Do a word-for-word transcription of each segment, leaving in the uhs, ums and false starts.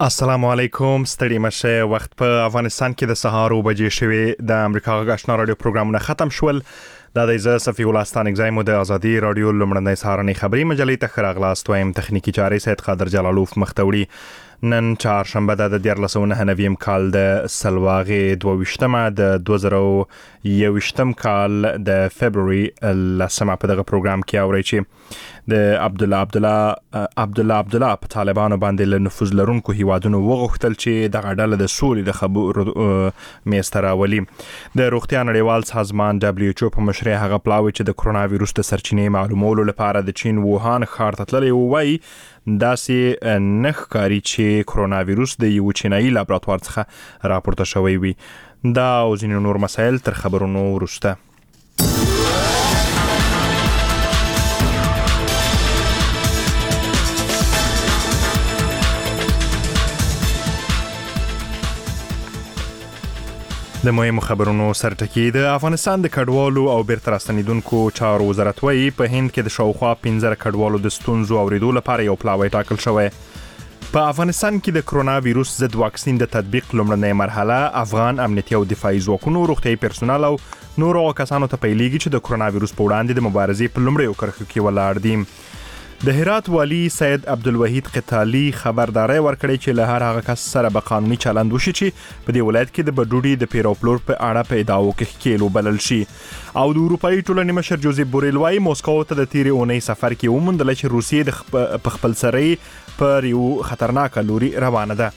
السلام علیکم، ستړي مشه. وخت په افغانستان کې د سهار او بجې شوي. د امریکا غږ آشنا رادیو پروګرامونه ختم شول. دا د ز صفی الله ستانګزای مو د ازادي رادیو لمړندې سهارنۍ خبري مجلې ته خراغلاست وایم. تخنیکی چارې سید قادر جلالوف مختوړي. نن چهارشنبه د دیارلس او نهه نویم کال د سلواغې دوه ویشتمه د دوه زره یو ویشتم کال د فبروري لسمه په دغه پروګرام کې اورئ چې د عبد الله عبد الله عبد الله عبد الله په طالبانو باندې له نفوذ لرونکو هیوادونو وغوښتل چې دغه ډله د سولې د خبرو میسته راولي. د روغتیا نړیوال سازمان دبليو ایچ او په مشرۍ هغه پلاوي چې د کرونا وایروس د سرچینې معلومولو لپاره د چین ووهان ښار ته تللی وایي داسې نه ښکاري چې کرونا وایروس د یو چینایي لابراتوار څخه راپورته شوی وي. دا او ځینې نور مسایل تر خبرونو وروسته. د مهمو خبرونو سرټکی. د افغانستان د کډوالو او بیرته راستنیدونکو چارو وزارت وایي په هند کې د شاوخوا پنځه کډوالو د ستونزو اوریدو لپاره یو پلاوی ټاکل شوی. په افغانستان کې د کرونا وایروس ضد واکسین د تطبیق لومړنۍ مرحله افغان امنیتي او دفاعي ځواکونو، روغتیايي پرسونل او نورو کسانو ته پیلېږي چې د کرونا وایروس په وړاندې د مبارزې په لومړیو کرښو کې ولاړ دي. د هرات والی سید عبدالوحید قتالی خبرداري ورکړې چې له هر هغه کس سره به قانوني چلند وشي چې په دې ولایت کې د بډوډي د پیرو پلور په اړه په ادعاو کې ښکیلو بلل شي. او د اروپאי ټولنې مشر جوزیف بوریل وايي موسکو ته د تیرې اونۍ سفر کې وموندل چې روسیې د په خپل سرۍ پر یو خطرناک لوري روانه ده.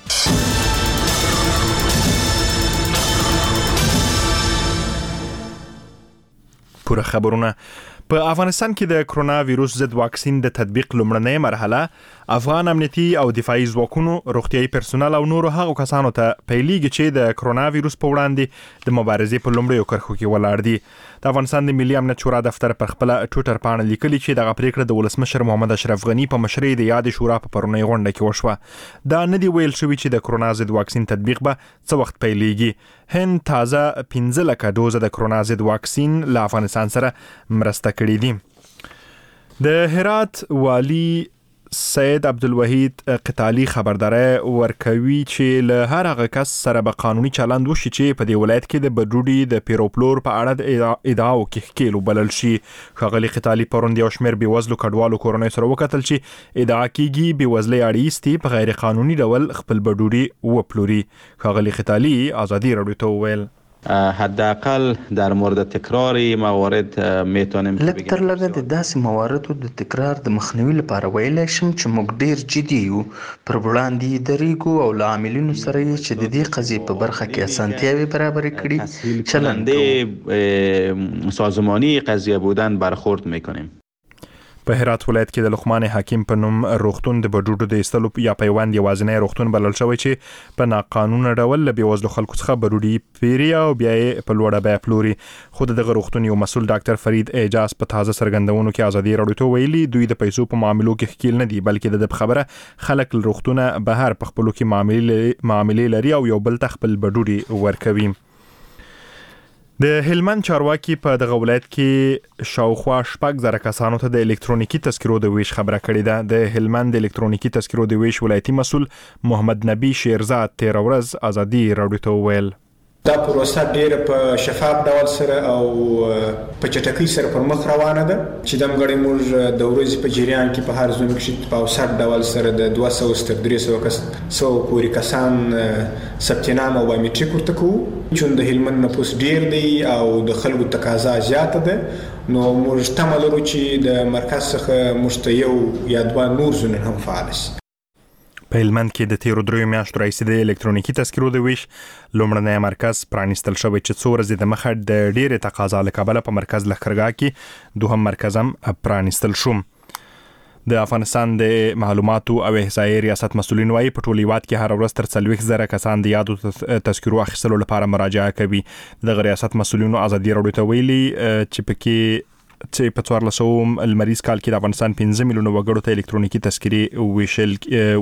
پوره خبرونه. په افغانستان کې د کرونا وایروس ضد واکسین د تطبیق لومړنۍ مرحله افغان امنیتي او دفاعي ځواکونو، روغتیايي پرسونل او نورو هغو کسانو ته پیلېږي چې د کرونا وایروس په وړاندې د مبارزې په لومړیو کرښو کې ولاړ دي. د افغانستان د ملي امنیت شورا دفتر پر خپل ټویټر پاڼه لیکلي چې دغه پریکړه د ولسمشر محمد اشرف غنی په مشرۍ د یاد شورا په پرونی غونډه کې وشوه. دا نه دی ویل شوی چې د کرونا ضد واکسین تطبیق به څه وخت پیلېږي. هند تازه پنځه لکه دوزه د کرونا ضد واکسین له افغانستان سره مرسته کړې دي. د هرات والی سید عبدالوحید قتالی خبرداري ورکوي چې له هر هغه کس سره به قانوني چلند وشي چې په دې ولایت کې د بډوډي د پیرو پلور په اړه د ادعاو کې ښکیلو بلل شي. ښاغلي قتالی پروند یو شمېر بېوزلو کډوالو کورنۍ سره وکتل چې ادعا کېږي بېوزلۍ اړیستي په غیر قانوني ډول خپل بډوډي وپلوري. ښاغلي قتالی ازادي رادیو ته وویل حداقل در مورد تکرار موارد میتونیم لږ تر لږه د داسې مواردو د تکرار د مخنیوي لپاره ویلی شم چې موږ ډیر جدي یو، پر وړاندې درېږو او له عاملینو سره یې چې د دې قضیې په برخه کې اسانتیاوې برابرې کړي چلند سازمانی قضیه بودن برخورد میکنیم. په هرات ولایت کې د لقمان حکیم په نوم روغتون د بډوډو د ایستلو یا پیوند یوازینی روغتون بلل شوی چې په ناقانونه ډول له بېوزلو خلکو څخه بډوډي پیري او بیا یې په لوړه بیه پلوري. خو د دغه روغتون یو مسؤل ډاکټر فرید اعجاز په تازه څرګندونو کې ازادي رادیو ته ویلي دوی د پیسو په معاملو کې ښکیل نه دي، بلکې د خبره خلک روغتونه بهر په خپلو کې معاملې لري او یو بل ته خپل بډوډي ورکوي. د هلمند چارواکي په دغه ولایت کې شاوخوا شپږ زره کسانو ته د الکترونیکي تذکرو د ویش خبره کړې ده. د هلمند الکترونیکي تذکرو د ویش ولایتي مسؤل محمد نبی شیرزاد تیر ورځ ازادي رادیو ته وویل دا پروسه ډیره په شفاف ډول سره او په چټکۍ سره پر مخ روانه ده چې د مګړې موږ د ورځې په جریان کې په هر زون کې په اوسط ډول سره د دوه سوه تر درې سوه کس سو پورې کسان ثبت نام او بایومټریک ورته کوو. چون د هلمند نفوس ډیر دی او د خلکو تقاضا زیاته ده نو موږ تمه لرو چې د مرکز څخه موږ ته یو یا دوه نور زون هم فعال شي. په هلمند کې د تیرو دریو میاشتو راهیسې د الکترونیکي تذکرو د ویش لومړنی مرکز پرانیستل شوی چې څو ورځې د مخه د ډېرې تقاضا له کبله په مرکز لښکرګاه کې دوهم مرکز هم پرانیستل شو. د افغانستان د معلوماتو او احصایې ریاست مسؤلین وايي په ټول هیواد کې هر ورځ تر څلوېښت زره کسان د یادو تذکرو اخیستلو لپاره مراجعه کوي. دغه ریاست مسؤلینو ازادي رادیو ته ویلي چې پکې چې په څوارلس سوه لمریز کال کې د افغانستان پنځه میلیونه وګړو ته الکترونیکي تذکرې وویشل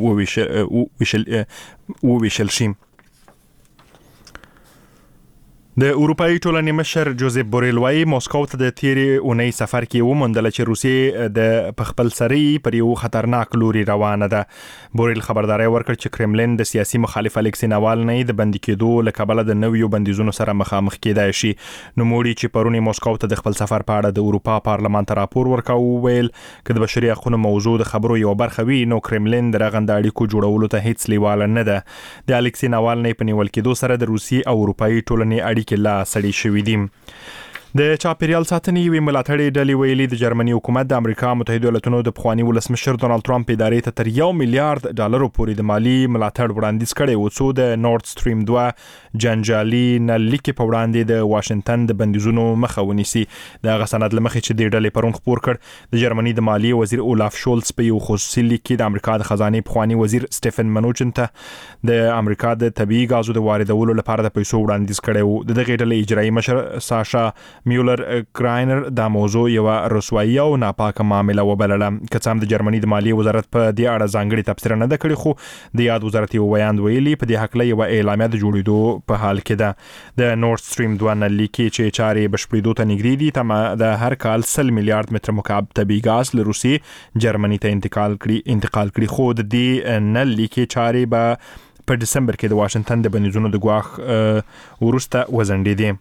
وویشل وویشل شي. د اروپאי ټولنې مشر جوزيف بوريل وايي موسکو ته د تیرې اونۍ سفر کې وموندل چې روسیې د خپل سري پر یو خطرناک لوري روانه ده. بوريل خبرداري ورکړ چې کرملین د سیاسي مخالف الکسی ناوالنی د بندي کېدو له کبله د نویو بندیزونو سره مخامخ کېدای شي. نو موړي چې پرونی موسکو ته د خپل سفر په اړه د اروپا پارلمان ته راپور ورکاو ویل چې د بشري حقوقو موضوع د خبرو یو برخه وي نو کرملین د رغند اړیکو جوړولو ته هیڅ لیواله نه ده. د الکسی ناوالنی په نیول کېدو سره د روسي او اروپאי ټولنې اړیکې کې لا سړی شوې دي. د چاپیریال ساتنې یوې ملاتړې ډلې ویلي د جرمني حکومت د امریکا متحده ایالاتونو د پخواني ولسمشر ډونالد ټرمپ ادارې ته تر یو میلیارډ ډالرو پورې د مالی ملاتړ وړاندیز کړی و څو د نورد سټریم دوه جنجالي نلکې په وړاندې د واشنگټن د بندیزونو مخه ونیسي. د غسناد لمخې چې د ډلې پرون خبر کړ د جرمني د مالی وزیر اولاف شولز په یو خصوصي لیک کې د امریکا د خزانه پخواني وزیر سټيفن منوچن ته د امریکا د طبيعي غازو د واردولو لپاره د پیسو وړاندیز کړی و. د دغه ډلې اجرایي مشر ساشا میولر کراینر دا موضوع یو رسوایی او ناپاکه معامله وبلله. که څه هم د جرمني د مالی وزارت په دې اړه ځانګړي تبصره نه ده کړې خو د یاد وزارت یو بیان ویلي په دې حق له یو اعلامیه د جوړېدو په حال کې ده. د نورد سټریم دوه نلکې چې چارې بشپړېدو ته نږدې دي تم د هر کال سل میلیارډ متر مکعب طبیعي غاز له روسي جرمني ته انتقال کړي انتقال کړي خو د دې نلکې چارې به په دسمبر کې د واشنگټن د بندیزونو د ګواښ ورسته وزنډېدې.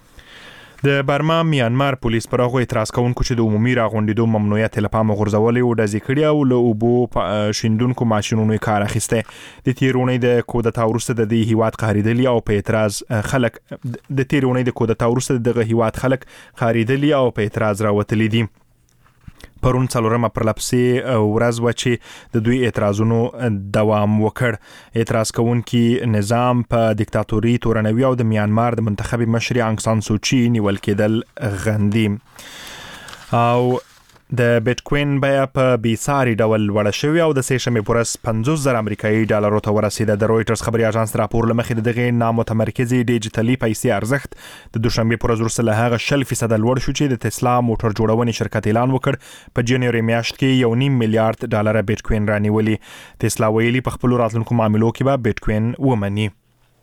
د برما میانمار پولیس پر هغه اعتراض کوونکو چې د عمومي راغونډېدو ممنوعیت له پامه غورځولې او ډزې کړې او له اوبو شیندونکو ماشینونو کار اخیسته. د تیرونې د کودتا ورسته د دې هیواد قهریدلی او په اعتراض خلک د تیرونې د کودتا ورسته دغه هیواد خلک قهریدلی او په اعتراض راوتلي دي. پرون څلورمه پرلپسې ورځ و چې د دوی اعتراضونو دوام وکړ. اعتراض کوونکي نظام په دیکتاتوري تورنوي او د میانمار د منتخب مشر انګ سان سوچي نیول کېدل غندي. او د بیتکوین بیا په بیساري ډول وړه شوې او د سه شنبې پر ورځ پنځوس زره امریکایي ډالرو ته ورسېده. د رويټرز خبري اژانس راپور لمخې دغه نامتمرکزي ډیجیټلي پیسې ارزښت د دوشنبه پر ورځ وروسته له هغه شل فیصد لوړ شو چې د تسلا موټر جوړونې شرکت اعلان وکړ په جنوري میاشت کې یو نیم میلیارډ ډالر بیتکوین رانیولي. تسلا ویلي په خپل راتلونکو معاملو کې به بیتکوین ومني.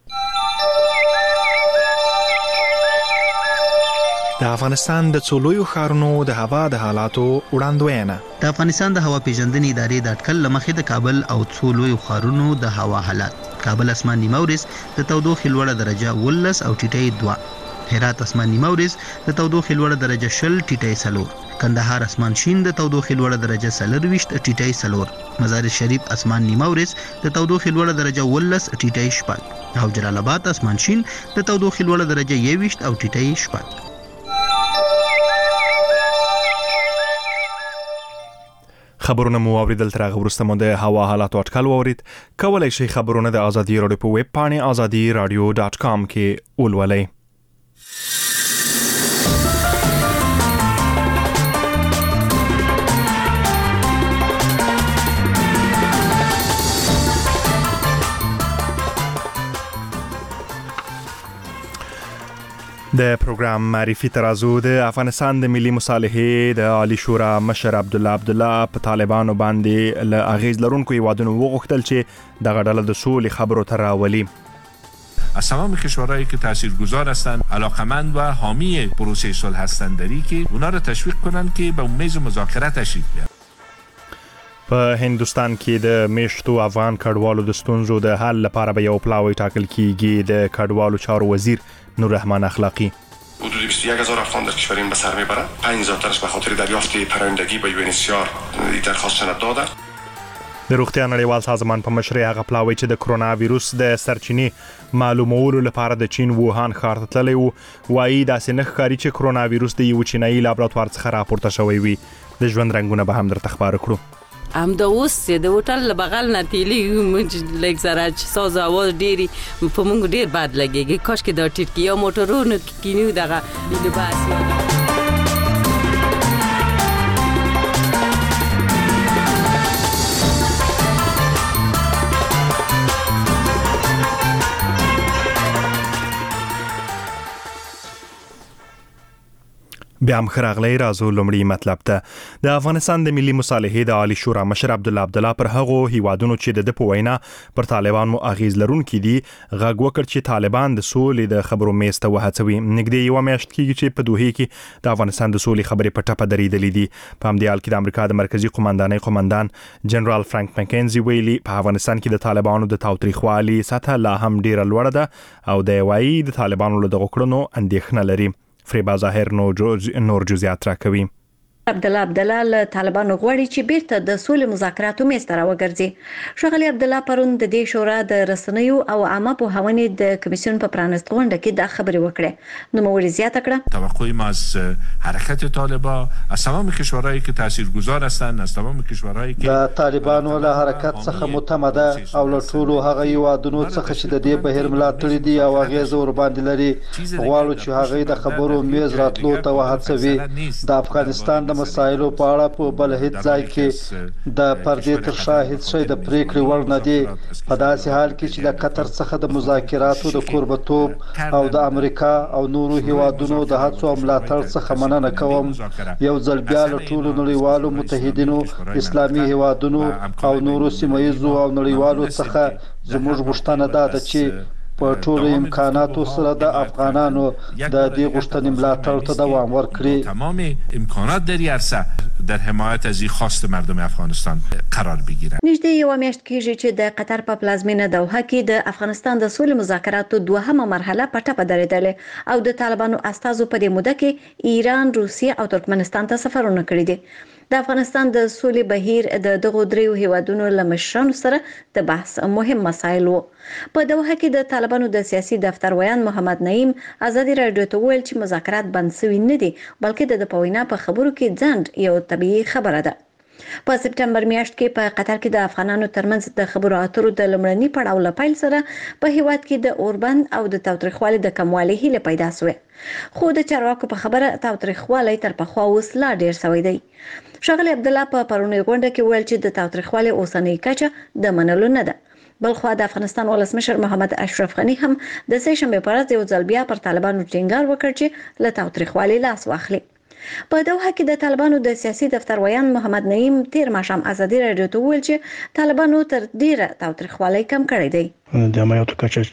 د افغانستان د څولویو ښارونو د هوا د حالاتو وړاندوینه. د افغانستان د هوا پیژندنې ادارې د اټکل لمخې د کابل او څولویو ښارونو د هوا حالات. کابل اسمان نیمه ورځ د تودوخې لوړه درجه ولس او ټیټی دوه. هرات اسمان نیمه ورځ د تودوخې لوړه درجه شل ټیټی سلور. کندهار اسمان شین د تودوخې لوړه درجه څلرویشت ټیټی سلور. مزار شریف اسمان نیمه ورځ د تودوخې لوړه درجه ولس ټیټی شپږ. او جلال آباد اسمان شین د تودوخې لوړه درجه یویشت او ټیټی شپږ. خبرونه مو اوریدل تر هغه وروسته مو د هوا حالاتو اټکل واورید. کولای شئ خبرونه د ازادي رادیو په ویب پاڼې ازادي رادیو ډاټ کام کې ولولئ. د پروګرام معرفي ترازو د افغانستان د ملي مصالحې د عالی شورا مشر عبد الله عبد الله په طالبانو باندې له اغیز لرونکو هیوادونو وغوښتل چې دغه ډله د سولې خبرو ته راولي. از تمام کشورهایی که تاثیرگذار هستند علاقمند و حامی پروسه صلح هستند داری که اونا رو تشویق کنند که به میز مذاکره تشریف بیارن. په هندستان کې د میشتو افغان کډوالو د ستونزو د حل لپاره به یو پلاوی ټاکل کیږي. د کډوالو چارو وزیر نور رحمان اخلاقی حدود بیست و یک هزار افغان در کشوریم به سر میبرند. پنج هزار تنش به خاطر دریافت پناهندگی به یو ان اچ سی آر درخواست سند دادند. د روغتیا نړیوال سازمان په مشرۍ هغه پلاوی چې د کرونا وایروس د سرچینې معلومولو لپاره د چین ووهان ښار ته تللی و وایي داسې نه ښکاري چې کرونا وایروس د یو چینایي لابراتوار څخه راپورته شوی وي. د ژوند رنګونه به هم درته خبره کړو. هم د اوس د هوټل بغل نه تیلی لږ زره چې ساز اواز ډېری په موږ ډېر بد لګېږي. کاش کې دا ټیټ کې یا موټرونو کې کینیو دغه لباس بیا هم خراغلی رازو لومړی مطلب ته د افغانستان د ملي مصالحې د عالی شورا مشر عبدالله عبدالله پر هغو هیوادونو چې د په وینا پر طالبانو اغیز لرونکي دي غږ وکړ چې طالبان د سولې د خبرو میز ته وهڅوي. نږدې یوه میاشت کېږي چې په دوحې کې د افغانستان د سولې خبرې په ټپه درېدلې دي. په همدې حال کې د امریکا د مرکزي قومندانۍ قومندان جنرال فرانک مکینزي ویلي په افغانستان کې د طالبانو د تاوتریخوالي سطح لا هم ډیره لوړه ده او د وایي د طالبانو له دغو کړنو اندېښنه لري. فریبا ظاهر نور جزئیات راکوي. عبدالله عبدالله له طالبانو غواړي چې بیرته د سولې مذاکراتو میز ته راوګرځي. ښاغلي عبدالله پرون د دې شورا د رسنیو او عامه پوهاونې د کمیسیون په پرانست غونډه کې دا خبرې وکړه. نوموړي زیاته کړه توقع ما از حرکت طالبان از تمام کشورهایی که تاثیرگذار هستند از تمام کشورهایی که د طالبانو له حرکت څخه معتمده او له ټولو هغه هیوادونو څخه چې د دې بهیر ملاتړي دي او اغیز ور باندې لري غواړو چې هغه د خبرو میز راتلو ته وهڅوي. د افغانستان د مسایلو په اړه په بل هیڅ ځای کې د پردې تر شا هیڅ شی د پریکړې وړ نه دی. په داسې حال کې چې د قطر څخه د مذاکراتو د کوربتوب او د امریکا او نورو هیوادونو د هڅو او ملاتړ څخه مننه کوم. یو ځل بیا له ټولو نړیوالو متحدینو اسلامي هیوادونو او نورو سیمه‌ییزو او نړیوالو څخه زموږ غوښتنه ده چې په ټولو امکاناتو سره د افغانانو د دې غوښتنې ملاتړ ته دوام ورکړي. تمام امکانات در این عرصه در حمایت از این خواست مردم افغانستان قرار بگیرند. نږدې یوه میاشت کېږي چې د قطر په پلازمینه دوحه کې د افغانستان د سولې مذاکراتو دوهمه مرحله په ټپه درېدلې او د طالبانو استازو په دې موده کې ایران، روسیه او ترکمنستان ته سفرونه کړي دي. د افغانستان د سولې بهیر د دغو دریو هیوادونو له مشرانو سره د بحث مهم مسایل وو. په دوحه کې د طالبانو د سیاسي دفتر ویان محمد نعیم ازادي راډیو ته ویل چې مذاکرات بند شوي نه دي بلکې د پوینا په خبرو کې ځند یو طبيعي خبره ده. په سپټمبر میاشت کې په قطر کې د افغانانو ترمنځ د خبرو اترو د لمړني پړاو لپیل سره په هیواد کې د اوربند او د تاوتریخوالي د کموالي هیله پیدا شوه. خو د چارواکو په خبره تاوتریخوالي تر پخوا اوس لا ډیر شوی دی. ښاغلي عبدالله په پرونی غونډه کې ویل چې د تاوتریخوالي اوسنۍ کچه د منلو نه ده. بلخو د افغانستان ولسمشر محمد اشرف غنی هم د سه شنبه په ورځ یو ځل بیا پر طالبانو ټینګار وکړ چې له تاوتریخوالي لاس واخلي. په دوحه کې د طالبانو د سیاسي دفتر ویان محمد نعیم تیر ماښام ازادي راډیو ته ویل چې طالبانو تر ډیره تاوتریخوالي کم کړی دی. د عملیاتو کچه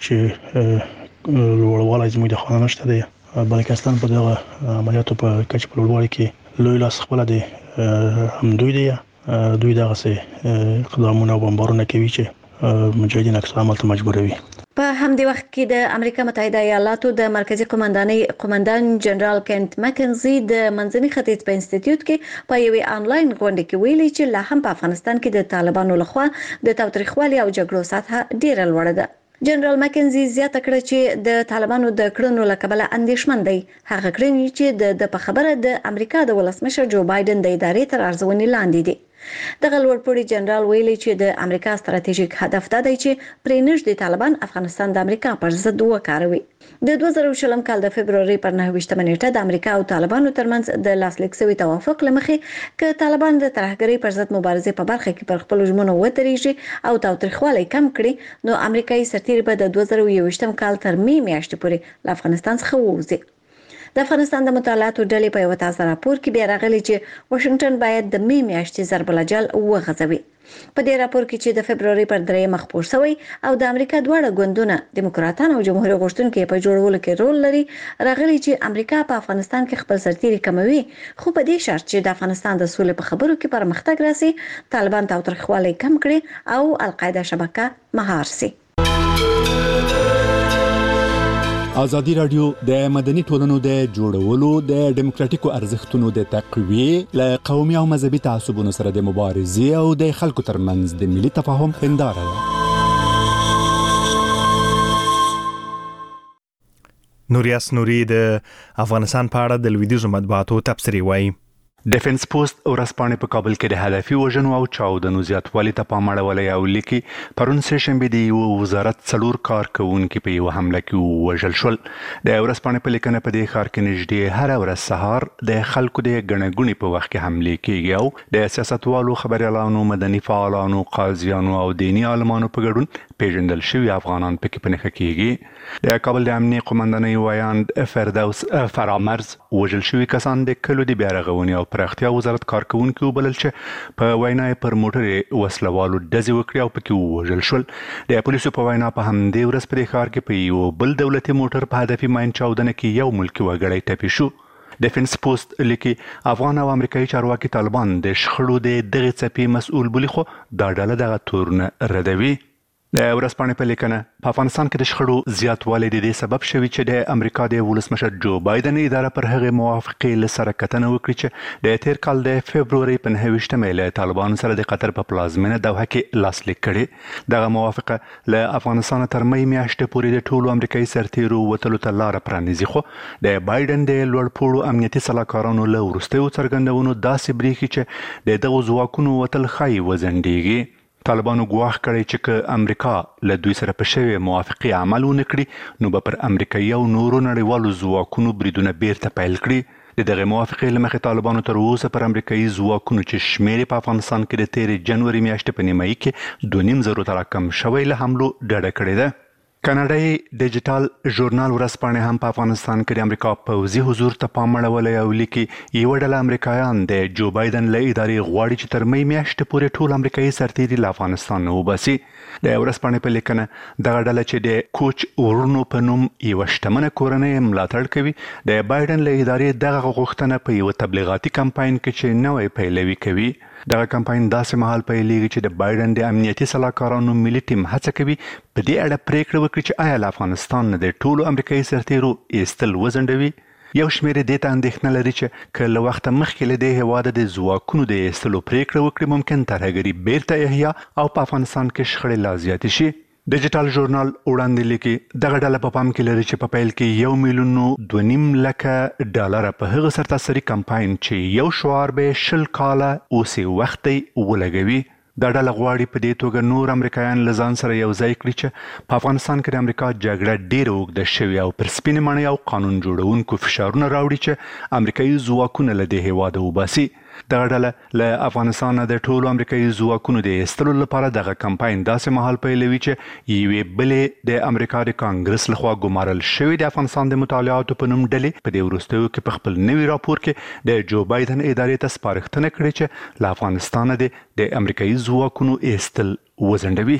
چې لوړوالی زموږ د خوا نشته دی. بلکستان په دغه عملیاتو په کچه په لوړوالي کې لوی لاس خپله دی. هم دوی دی دوی دغسې اقدامونه او بمبارونه کوي چې مجاهدین عکس العمل ته مجبوروي. په همدې وخت کې د امریکا متحده ایالاتو د مرکزی قومندانۍ قومندان جنرال کینت مکنزي د منځني ختیځ په انسټیټیوټ کې په یوې آنلاین غونډه کې ویلي چې لا هم په افغانستان کې د طالبانو لخوا د تاوتریخوالي او جګړو سطح ډیره لوړه ده. جنرال مکنزي زیاته کړه چې د طالبانو د کړنو له کبله اندېښمن دی. هغه کړنې چې د په خبره د امریکا د ولسمشر جو بایدن د ادارې تر ارزونې لاندې دي. دغه لوړپوړي جنرال ویلي چې د امریکا ستراتیژیک هدف دا دی چې پرې نږدې طالبان افغانستان د امریکا پر ضد وکاروي. د دوه زره شلم کال د فبروري پر نهه ویشتمه نیټه د امریکا او طالبانو ترمنځ د لاسلیک شوي توافق لمخې ک طالبان د ترهګرۍ پر ضد مبارزې په برخه کې پر خپل ژمنو ودرېږي او تاوتریخوالی کم کړي نو امریکایي سرتیري به د دوه زره یوویشتم کال تر می میاشتې پورې له افغانستان څخه ووځي. د افغانستان د مطالعاتو ډلې په یو تازه راپور کې بیا راغلي چې واشنگټن باید د می میاشتې ضرب الجل وغځوي. په دې راپور کې چې د فبروري پر درېیمه خپور شوی او د امریکا دواړه ګوندونه دیموکراتان او جمهوریت غوښتونکي په جوړولو کې رول لري راغلي چې امریکا په افغانستان کې خپل سرتیري کموي خو په دې شرط چې د افغانستان د سولې په خبرو کې پرمختګ راسي، طالبان تاوتریخوالی کم کړي او القاعده شبکه مهار سي. ازادي رادیو د مدني ټولنو د جوړولو د ډیموکراتیکو ارزښتونو د تقویې له قومي او مذهبي تعصبونو سره د مبارزې او د خلکو ترمنځ د ملي تفاهم هنداره ده. نوریاس نوري د افغانستان په اړه د لویدیځو مطبوعاتو تبصرې وایي. ډیفنس پوسټ ورځپاڼې په کابل کې د هدفي وژنو او چاودنو زیاتوالي ته پام اړولی او لیکي پرون سهشنبه د یو وزارت څلور کارکوونکي په یو حمله کې وژل شول. د ورځپاڼې په لیکنه په دې ښار کې نږدې هره ورځ سهار د خلکو د ګڼه ګوڼې په وخت کې حملې کېږي او د سیاستوالو، خبریالانو، مدني فعالانو، قاضیانو او دیني عالمانو په ګډون پیژندل شوي افغانان پکې په نښه کېږي. د کابل د امنیې قومندانۍ وایاند فردوس فرامرز وژل شوي کسان د کلو د بیا رغونې او پراختیا وزارت کارکوونکي وبلل چې په وینا یې پر موټر وسلوالو ډزې وکړې او پکې ووژل شول. د پولیسو په وینا په همدې ورځ په دې ښار کې په یو بل دولتي موټر په هدفي ماین چاودنه کې یو ملکي وګړی ټپي شو. ډیفنس پوسټ لیکي افغان او امریکایي چارواکي طالبان د شخړو د دغې څپې مسؤل بولي، خو دا ډله دغه تورونه ردوي. د ورځپاڼې په لیکنه په افغانستان کې د شخړو زیاتوالی د دې سبب شوي چې د امریکا د ولسمشر جو بایدن اداره پر هغې موافقې له سره کتنه وکړي چې د تیر کال د فبرورۍ په نهه ویشتمې له طالبانو سره د قطر په پلازمینه دوحه کې لاسلیک کړې. دغه موافقه له افغانستان تر مۍ میاشتې پورې د ټولو امریکایي سرتیرو وتلو ته لاره پرانیزي، خو د بایدن د لوړپوړو امنیتي سلاکارانو له وروستیو څرګندونو داسې برېښي چې د دغو ځواکونو وتل ښایي وځنډېږي. طالبانو ګواښ کړی چې که امریکا له دوی سره په شوې موافقې عمل ونه کړي نو به پر امریکایي او نورو نړیوالو ځواکونو بریدونه بیرته پیل کړي. د دغې موافقې له مخې طالبانو تر اوسه پر امریکایي ځواکونو چې شمېر په افغانستان کې د تېرې جنوري میاشتې په نیمایي کې دوه نیم زرو ته راکم شوی له حملو ډډه کړې ده. کاناډایي ډیجیټل ژورنال ورځپاڼې هم په افغانستان کې د امریکا پوځي حضور ته پام اړولی او لیکي یوه ډله امریکایان د جو بایدن له ادارې غواړي چې تر مۍ میاشتې پورې ټول امریکایي سرتیري له افغانستان نه وباسي. د ورځپاڼې په لیکنه دغه ډله چې د کوچ ورونو په نوم یوه شتمنه کورنۍ ملاتړ کوي د بایدن له ادارې دغه غوښتنه په یوه تبلیغاتي کمپاین کې چې نوی پیلوي کوي. دغه کمپاین داسې مهال پیلېږي چې د بایدن د امنیتي سلاکارانو ملي ټیم هڅه کوي په دې اړه پریکړه وکړي چې آیا له افغانستان نه د ټولو امریکایي سرتیرو ایستل وځنډوي. یو شمېر یې دې ته اندېښنه لري چې که له وخته مخکې له دې هېواده د ځواکونو د ایستلو پریکړه وکړي ممکن ترهګري بیرته احیا او په افغانستان کې شخړې لا زیاتې شي. ډیجیټل ژورنال وړاندې لیکي دغه ډله په پام کې لري چې په پیل کې یو میلیون دوه نیم لکه ډالره په هغه سرتاسري کمپاین چې یو شعار به شل کاله اوسې وخت ولګوي. دا ډله غواړي په دې توګه نور امریکایان له ځان سره یو ځای کړي چې په افغانستان کې د امریکا جګړه ډېره اوږده شوې او پر سپینې ماڼۍ او قانون جوړونکو فشارونه راوړي چې امریکایي ځواکونه له دې هېواده وباسي. دغه ډله له افغانستان د ټولو امریکایي ځواکونو د ایستلو لپاره دغه کمپاین داسې مهال پیلوي چې یوې بلې د امریکا د کانګرس لخوا ګمارل شوې د افغانستان د مطالعاتو په نوم ډلې په دې وروستیو کې په خپل نوي راپور کې د جو بایدن ادارې ته سپارښتنه کړې چې له افغانستانه د امریکایي ځواکونو ایستل وځنډوي.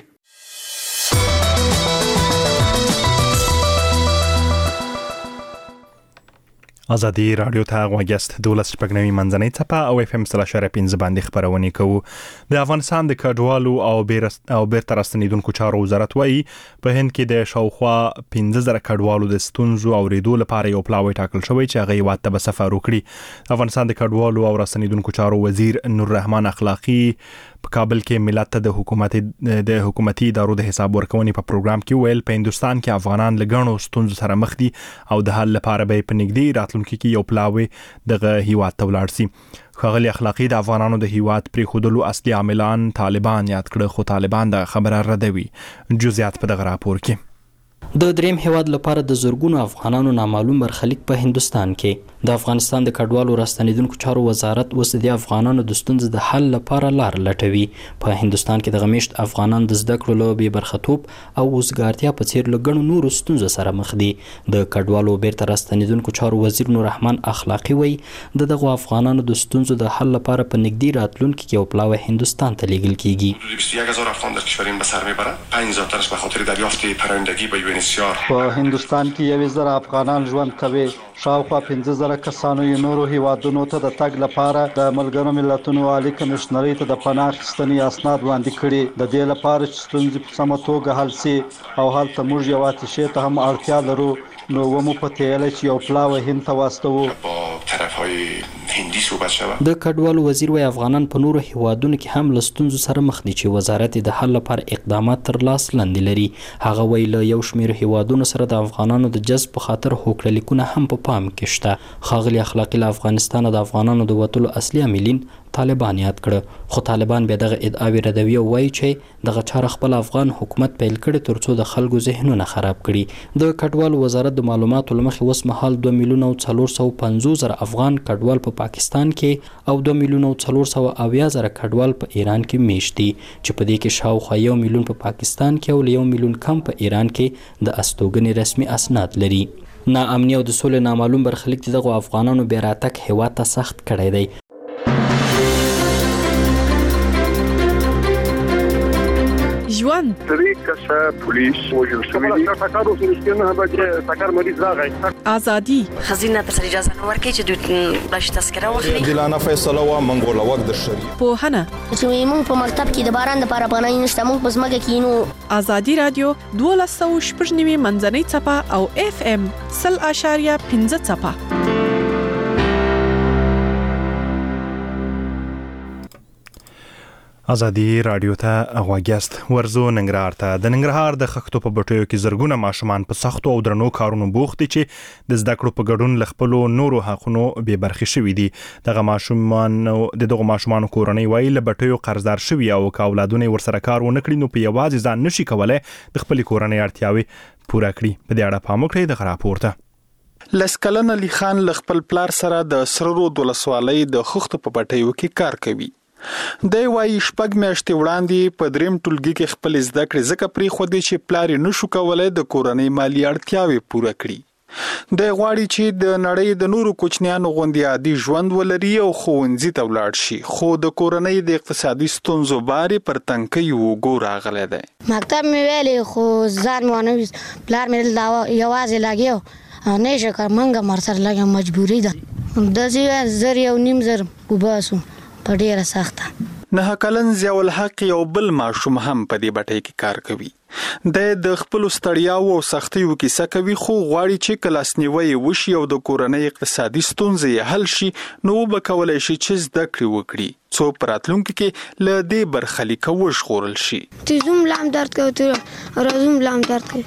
ازادي رادیو ته غوږیاست. دولس شپږنوي منځنۍ څپه او اف ام سلا شره پنځه باندې خبرونه کوو. د افغانستان د کډوالو او بیرست او بیرته راستنیدونکو چارو وزارت وایي په هند کې د شاوخوا پنځه زره کډوالو د ستونزو او ریدو لپاره یو پلاوی ټاکل شوی چې هغه هیواد ته به سفر وکړي. افغانستان د کډوالو او راستنیدونکو چارو وزیر نور رحمان اخلاقی په کابل کې ملت ته د حکومت د حکومتي ادارو د حساب ورکونې په پروګرام کې ویل په هندستان کې افغانان لګڼو ستونزو سره مخ دي او د حل لپاره به په نږدې راتلونکي کې یو پلاوی دغه هیواد ته ولاړ شي. ښاغلي اخلاقی د افغانانو د هیواد پرې خودلو اصلي عاملان طالبان یاد کړه، خو طالبان د خبره ردوي. جزئیات په دغه راپور کې. د دریم هیواد لپاره د زورګونو افغانانو نامعلوم برخلیک په هندستان کې د افغانستان د کډوالو راستنیدونکو چارو وزارت اوس د افغانانو د ستونزو د حل لپاره لار لټوي. په هندستان کې د غمیشت افغانان د زده کړو له بې برخطوب او وزګارتیا په څیر له ګڼو نورو ستونزو سره مخ دي. د کډوالو بیرته راستنیدونکو چارو وزیر نور رحمان اخلاقی وایي د دغو افغانانو د ستونزو د حل لپاره په نږدې راتلونکي کې یو پلاوی هندستان ته لیږل کیږي. بیست و یک هزار افغان در کشوریم به سر میبرند. پنج هزار تنش به خاطر دریافت پناهندگی به په هندستان کې یوې زره افغانان ژوند کوي. شاوخوا پنځه زره کسانو یې نورو هیوادونو ته د تګ لپاره د ملګرو ملتونو عالی کمشنرۍ ته د پناه اخیستنې اسناد وړاندې کړي. د دې لپاره چې ستونزې په سمه توګه حل سي او هلته موږ یو آتشې ته هم اړتیا لرو، نو ومو په تیله چې یو پلاوی هند ته واستوو. با طرفهای هندي صحبت شوه. د کډوالو وزیر وی افغانان په نورو هیوادونو کې هم لستونزو سره مخ دي چې وزارت د حل لپاره اقدامات تر لاس لاندې لري. هغه وی له یو شمېر هیوادونو سره د افغانانو د جذب په خاطر هوکړه لیکونه هم په پام کې شته. ښاغلي اخلاقي له افغانستان د افغانانو د وتلو اصلي عاملین طالبان یاد کړه، خو طالبان بیا دغه ادعاوې ردوي او وایي چې دغه چاره خپل افغان حکومت پیل کړي ترڅو د خلکو ذهنونه خراب کړي. د کډوالو وزارت د معلوماتو له مخې اوس مهال دوه میلیونه او څلور سوه پنځوس زره افغان کډوال په پا پاکستان کې او دوه میلیونه او څلور سوه اویا زره کډوال په ایران کې میشت دي چې په دې کې شاوخوا یو میلیون په پا پاکستان کې او له یو میلیون کم په ایران کې د استوګنې رسمي اسناد لري. ناامني او د سولې نامعلوم برخلیک دغه افغانانو بیا راتګ هیواد ته سخت کړی دی. ژوند درې کسه پولیس وژل شوي دي. ټکر وسو نه به چې ټکر مریض راغی. ازادي خزینه تر اجازه نه ورکړي چې دوی باش تذکره واخلي. دلانه فیصله وا منګول وخت د شری. پوهنه چې موږ په مکتب کې د باران لپاره پناه نشته، موږ په ځمکه کې نو. ازادي رادیو دولس سوه شپږ نوي منځنۍ څپه او اف ام سل اشاریه پنځه څپه. ازادي رادیو ته غواګست ورزو ننګرهار ته. د ننګرهار د خښتو په بټیو کې زرګونه ماشومان په سختو او درنو کارونو بوخت دي چې د زده کړو په ګډون ل خپلو نورو حقونو بې برخې شوي دي. دغه ماشومان د دغه ماشومان کورنۍ وایي له بټیو قرضدار شوي او که اولادونه ورسره کار ونه کړي نو په یوازې ځان نشي کولای د خپل کورنۍ اړتیاوې پوره کړي. په دې اړه پام وکړئ د راپورته. لسکلن علي خان ل خپل پلار سره د سررو د ولسوالۍ د خښتو په بټیو کې کار کوي. د وایي شپږ میاشتې وړاندې په دریم ټولګي کې خپل زده کړې ځکه پرې خو دي چې پلار نشو کولای د کورنۍ مالی اړتیاوې پوره کړي. د غواړي چې د نړۍ د نورو کوچنیانو غوندي عادي ژوند ولري او ښوونځي ته ولاړ شي، خو د کورنۍ د اقتصادي ستونزو بارې پر تنکۍ وګور راغلی دی. مکتب مې ویلې خو ځان مې ونه ویست، پلار مې دلته یوازې لګیو نه شي کار، منګه مر سره لګم مجبوري ده. داسې زر یو نیم زر وباسو په ډیره سخته. نه کلن ضیاء الحق یو بل ماشوم هم په دې بټۍ کې کار کوي. د د خپل ستړیاو او سختیو کیسه کوي، خو غواړي چې کلاسنیوي وشي او د کورنۍ اقتصادي ستونزې حل شي نو به کولای شي چې زده کړې وکړي څو پراتلونکو کې له دې برخلیک وژغورل شي. تیزوم لام درد کوي، تر رازوم لام درد کوي.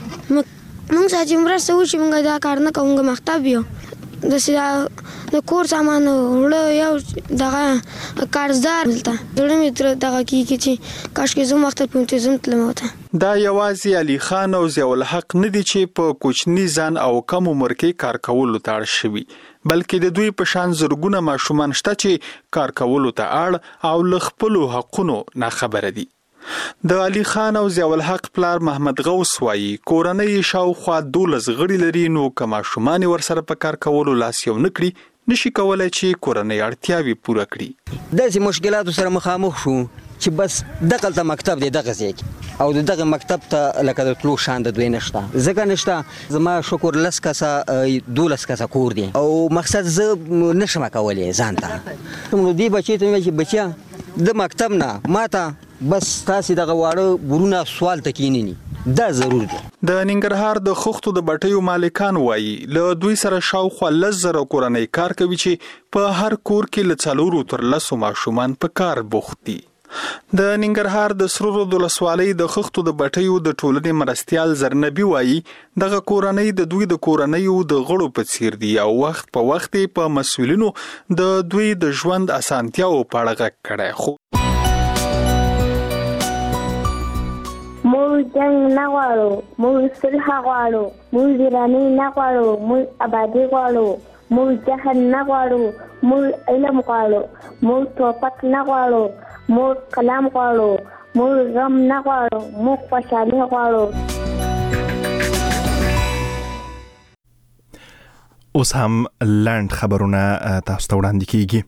موږ چې مرسته وشي موږ دا کار نه کوو، مکتب یو د د کور سامان وړو یو دغه قرضدار دلته زړه مې تر دغه کېږي چې کاشکې زه مختلف پوهنتون تلم وته. دا یوازې علي خان او ضیاء الحق نه دي چې په کوچني ځان او کم عمر کې کار کولو ته اړ شوي، بلکې د دوی په شان زرګونه ماشومان شته چې کار کولو ته اړ او له خپلو حقونو ناخبره دي. د علي خان او ضیاء الحق پلار محمد غوث وایي کورنۍ شاوخوا دولس غړي لري، نو که ماشومان ورسره په کار کولو لاس یو نه کړي نشي کولای چې کورنۍ اړتیاوې پوره کړي. داسې مشکلاتو سره مخامخ شو چې بس دغلته مکتب دی دغه ځای کې او دغه مکتب ته لکه د تلو شان د دوی نشته، ځکه نشته زما شکر لس کسه دولس کسه کور دی او مقصد زه نشم کولی ځان ته. نو دې بچی ته چې بچیا د مکتب نه ماته بس تاسو دغه واړه ورونه سوال ته کینینی دا ضرور دی. د ننګرهار د خښتو د بټیو مالکان وایي له دوی سره شاوخوا لس زره کورنۍ کار کوي چې په هر کور کې له څلورو تر لسو ماشومان په کار بوخت دي. د ننګرهار د سررو د ولسوالۍ د خښتو د بټیو د ټولنې مرستیال زرنبي وایي دغه کورنۍ د دوی د کورنیو د غړو په څیر دي او وخت په وخت په مسؤلینو د دوی د ژوند اسانتیاو په اړه غږ کړی. خو موږ جنگ نه غواړو، موږ صلح غواړو، موږ ویراني نه غواړو، موږ آبادي غواړو، موږ جهل نه غواړو، موږ علم غواړو، موږ توپک نه غواړو، موږ قلم غواړو، موږ غم نه غواړو، موږ خوشحالي غواړو. اوس هم لاند خبرونه تاسو ته وړاندې کیږي.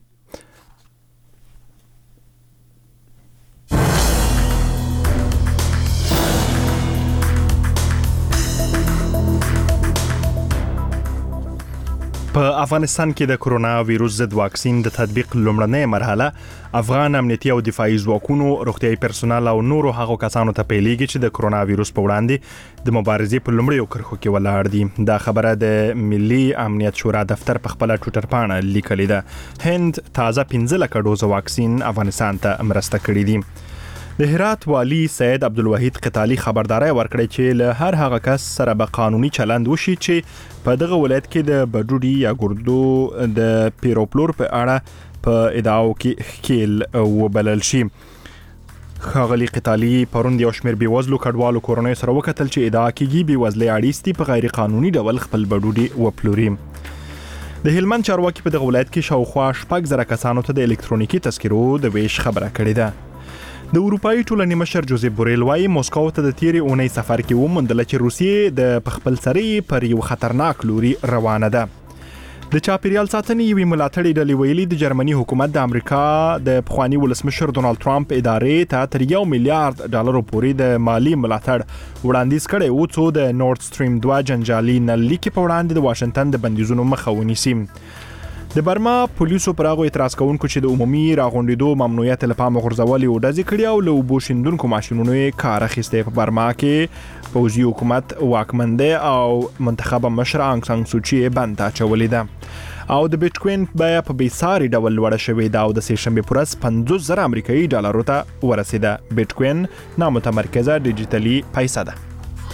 په افغانستان کې د کرونا وایروس ضد واکسین د تطبیق لومړنۍ مرحله افغان امنیتي او دفاعي ځواکونو، روغتيایي پرسونل او نورو هغو کسانو ته پیلېږي چې د کرونا وایروس په وړاندې د مبارزې په لومړیو کرښو کې ولاړ دي. دا خبره د ملي امنیت شورا دفتر په خپل ټویټر پاڼه لیکلې ده. هند تازه پنځه لکه ډوز واکسین افغانستان ته مرسته کړې دي. د هرات والی سید عبدالوحید قتالی خبرداري ورکړې چې له هر هغه کس سره به قانوني چلند وشي چې په دغه ولایت کې د بډوډي یا ګردو د پیروپلور په اړه په ادعاو کې خېل وبلل شي. ښاغلي قتالی پرون د یو شمېر بېوزلو کډوالو کورنیو سره وکتل چې ادعا کېږي بېوزلۍ اړیستي په غیر قانوني ډول خپل بډوډي وپلوري. د هلمند چارواکي په دغه ولایت کې شاوخوا شپږ زره کسانو ته د الکترونیکي تذکرو د ویش خبره کړې ده. د اروپאי ټولنې مشر جوزیف بوریل وايي موسکو ته د تیرې اونۍ سفر کې وموندل چې روسیې د خپل سري پر یو خطرناک لوري روانه ده. د چاپیریال ساتنې یوې ملاتړې ډلې ویلي د جرمني حکومت د امریکا د پخواني ولسمشر ډونالد ټرمپ ادارې ته تر یو میلیارډ ډالرو پورې د مالی ملاتړ وړاندیز کړی و څو د نورد سټریم دوه جنجالي نل لیکې په وړاندې د واشنگټن د بندیزونو مخه ونیسي. د برما پولیسو پر هغه اعتراض کوونکو چې د عمومي راغونډېدو ممنوعیت له پامه غورځول یو ډزې کړي او له اوبو شیندونکو ماشینونو یې کار اخیستی. په برما کې پوځي حکومت واکمن دی او منتخبه مشره انګ سان سوچي یې بند اچولې ده او د بیټکوین بیه په بېساري ډول لوړه شوې ده او د سهشنبې په ورځ پنځوس زره امریکایي ډالرو ته ورسېده. بیټکوین نامتمرکزه ډیجیټلي پیسه ده.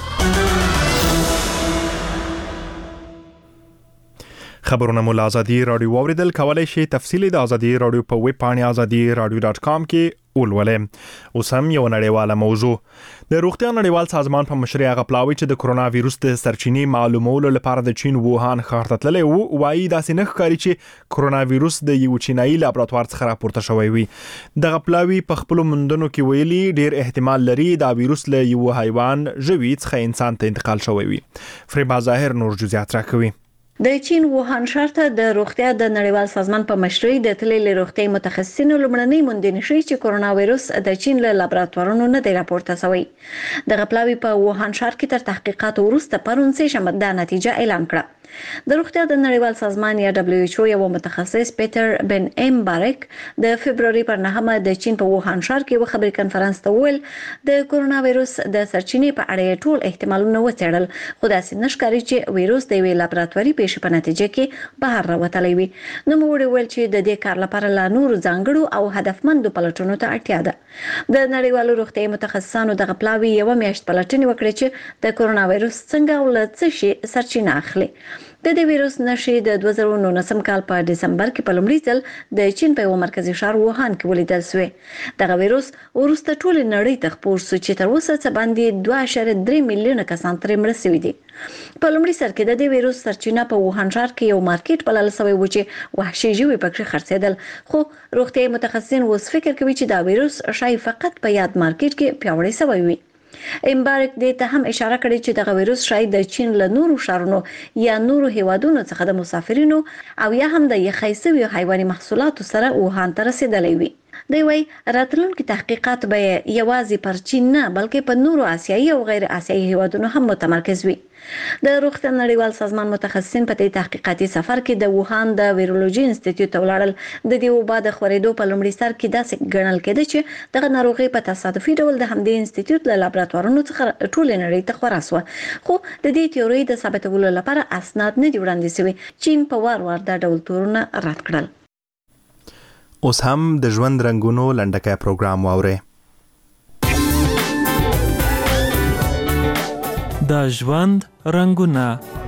خبرونه مو له ازادي رادیو واوریدل. کولای شئ تفصیلی د ازادي رادیو په ویب پاڼه ازادي رادیو ډاټ کام کې ولولئ. اوس هم یو نړیواله موضوع. د روغتیا نړیوال سازمان په مشرۍ هغه پلاوی چې د کرونا وایروس د سرچینې معلومولو لپاره د چین ووهان ښار ته تللی و وایي داسې نه ښکاري چې کرونا وایروس د یو چینایي لابراتوار څخه راپورته شوی وي. دغه پلاوی په خپلو موندنو کې ویلي ډیر احتمال لري دا وایروس له یو حیوان ژوي څخه انسان ته انتقال شوی وي. فریبا ظاهر نور جزئیات راکوي. د چین ووهان ښار ته د روغتیا د نړیوال سازمان په مشرۍ د تللي روغتي متخصصینو لومړنۍ موندنې ښیي چې کرونا وایروس د چین له لابراتوارونو نه دی راپورته شوی. دغه پلاوی په ووهان ښار کې تر تحقیقاتو وروسته پرون سه شنبه دا نتیجه اعلان کړه. د روغتیا د نړیوال سازمان یا دبليو ایچ او یو متخصص پیټر بن ایم بارک د فبرवरी پر نهمه د چین په ووهان ښار کې یو خبري کانفرنس ته ویل د کرونا وایروس د سرچینې په اړه ټول احتمالونه وڅېړل خو داسې نشکاري چې وایروس د وی لابراتواري پیښې په نتیجه کې بهر راوتلی وي. نو موږ ویل چې د دې کار لپاره لا نور ځانګړو او هدفمندو پلټنو ته اړتیا ده. د نړیوالو روغتي متخصصانو دغه پلاوی یو میاشت پلټنې وکړې چې د کرونا وایروس څنګه او له څه شي سرچینه اخلي. د دې وایروس نښې د دوه زره نولسم کال په دسمبر کې په لومړي ځل د چین په یو مرکزي ښار ووهان کې ولیدل شو. دغه وایروس وروسته ټول نړۍ ته خپور شو چې تر اوسه څه باندې دوه اعشاریه درې میلیونه کسان ترې مړه شوي دي. په لومړي سر کې د دې وایروس سرچینه په ووهان ښار کې یو مارکیټ بلل شوی و چې وحشي ژوي پکې خرڅېدل خو روغتي متخصصین اوس فکر کوي چې دا وایروس شاید فقط په یاد مارکیټ کې پیاوړی شوی وي. امبارک دې ته هم اشاره کړې چې دغه وایروس شاید د چین له نورو ښارونو یا نورو هیوادونو څخه د مسافرینو او یا هم د یخی شوي حیواني محصولاتو سره ووهان ته رسیدلی وي. دی وايي راتلونکي تحقیقات به یوازې پر چین نه بلکې په نورو آسیایي او غیر آسیایي هیوادونو هم متمرکز وي. د روغتیا نړیوال سازمان متخصصین په دې تحقیقاتي سفر کې د ووهان د ویرولوژي انسټیټیوټ ته ولاړل. د دې وبا د خورېدو په لومړي سر کې داسې ګڼل کېده چې دغه ناروغي په تصادفي ډول د همدې انسټیټیوټ له لابراتوارونو څخه ټول نړۍ ته خپره شوه خو د دې تیوري د ثابتولو لپاره اسناد نه دي وړاندې شوي. چین په وار وار دا ډول تورونه رد کړل. اوس هم د ژوند رنگونو لنډکای پروګرام واورئ. د ژوند رنگونه.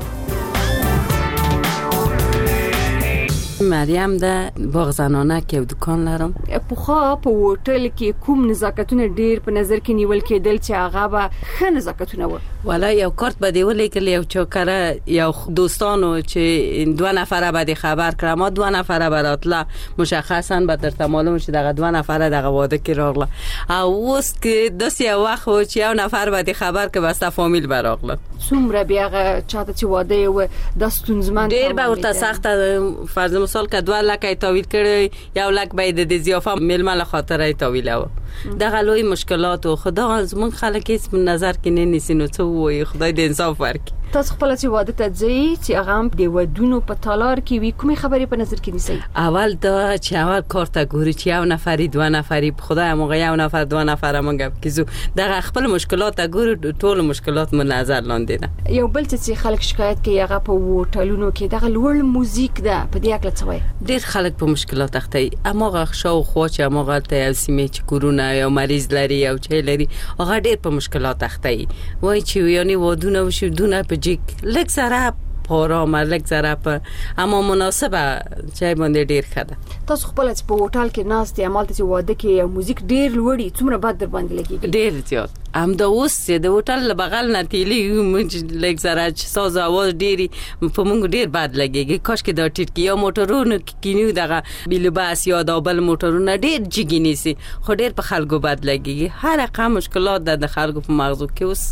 مریم د باغ زنانه کې یو دکان لرم. پخوا په هوټل کې کوم نزاکتونه ډیر په نظر کې نیول کېدل چې هغه به ښه نزاکتونه و؟ ولا یو کارت به دی ولیکل یو چوکره یو دوستانو چې دوه نفره به خبر کړم ما دوه نفره براتله مشخصا به درته معلوم چې دغه دوه نفره دغه واده کې راغله او اوس کې داس یو وخت چې یو نفر به خبر کې بس فامیل براغله څومره بیا چاته چې واده و د ستونزمن ډیر به ورته سخت فرض مثال که دوه لکه تاویل کړي یو لک به د ضیافه ململ خاطره تاویل و دغه لوی مشکلات او خدا زمون خلک هیڅ نظر کې نه نیسي نو څه وایي خدای دې انصاف ورکړي. تاسو خپل چې واده ته ځئ چې هغه هم د ودونو په تالار کې وي کومې خبرې په نظر کې نیسئ؟ اول دا چې اول کار ته ګوري چې یو نفرې دوه نفرې خدای موږ یو نفر دوه نفر موږ کیزو دغه خپل مشکلات ته ګوري ټول مشکلات مو نظر لاندې ده. یو بل چې خلک شکایت کوي هغه په هوټلونو کې دغه لوړ موزیک ده په دې اړه څه وایي؟ ډېر خلک په مشکلات اخته اما هغه شاوخوا چې هغه ته یو سیمه چې کرونا یا مریض لري او چې لري هغه ډېر په مشکلات اخته وي چې یعنی ودونه وشو دونه په جیک لک سره پارام لک سره په اما مناسبه چای باندې ډېر ښه ده. تاسو خپل چې په هوټل کې ناست یا مالته چې واده کې موزیک ډېر لوړی څومره بد در باندې لګیږي؟ ډېر زیات هم دا اوس د هوټل بغل نه تیلی موږ لک سره چې ساز اواز ډېری په موږ ډېر بد لګیږي. کاش کې دا ټیټ کې یا موټرونه کینیو دغه بیلباس یا دابل موټرونه ډېر جګی نیسي خو ډېر په خلکو بد لګیږي. هر رقم مشکلات د خلکو په مغزو کې اوس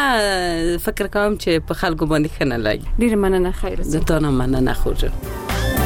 دونه فکر کوم چې په خلکو باندې خنه لګي. ډېر مننه خیر زه تا نه مننه خوږه.